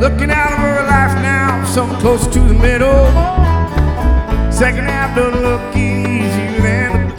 Looking out over her life now, something close to the middle. Second half doesn't look easy.